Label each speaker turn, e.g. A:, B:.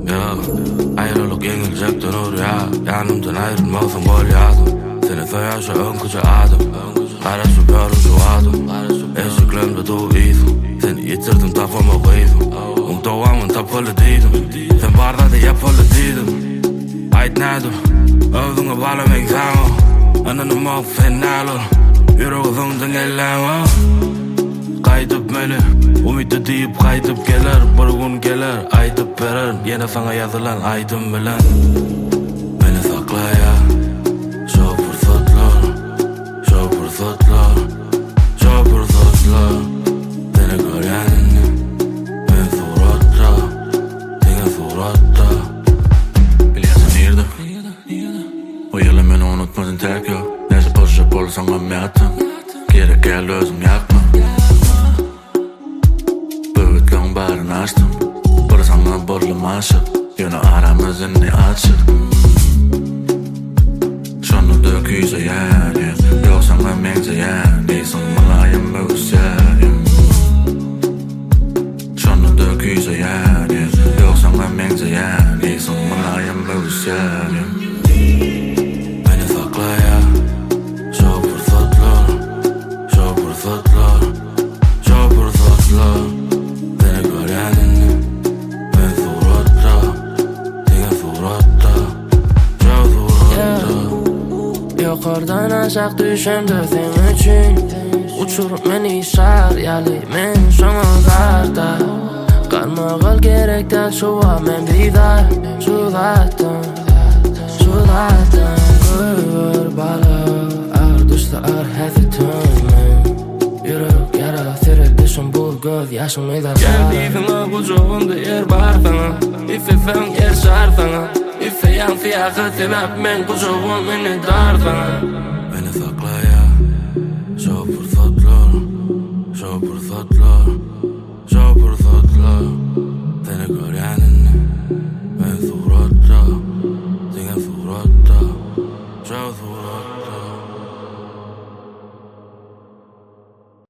A: Ya ayrılık yenilecektir oraya. Yanımdan ayrılmasın gol yazdım. Seni soyarsa ön kuca adım. Kara süper şu adım. Eşiklerimde doğuydum. Seni yitirdim tapama koydum. Doğamın tapalı değilim. Sen barda da yapalı değilim. Aytnadım Övdüğü balım egzamo Ananı mağ fenalur Yüreği zımdın ellenme Kaytıp beni Umidi deyip kaytıp gelir Bir gün gelir aytıp verir Yine sana yazılan aydım bilen Beni sakla ya Şu fırsatlar Şu fırsatlar Şu fırsatlar Seni görenin Ben suratta Seni suratta O yılı beni unutmadın tek yok Neyse pozitif olursan gömmeyetim Geri gel özüm yakma Büyütlüğün bağrını açtım Bırsanla bollum aşık Yine aramızın ne açık Şunu döküyse yani Yoksa memnunca yani Değilsin malayım öğüs yani Şunu döküyse yani Yoksa memnunca yani Değilsin malayım öğüs yani Beni sakla ya Şu fırsatlar Şu fırsatlar Şu fırsatlar Seni görenin Ben suratta Seni suratta Şu suratta
B: Yukarıdan aşağı düşemde senin için Uçurup beni şaryalı Men şuna karda Karmağıl gerek de şuva men bidar Şulattan Gör balı Ağır düştü ağır hezitim Yürek yara serildi bul göz yaşım eder Geldiğine kucağında yer var sana İfe fen yer şar sana İfe yan fiyakı sebep men kucağım beni dar sana
A: Beni sakla ya Şu fırsatlar Şu fırsatlar Şu fırsatlar Seni gören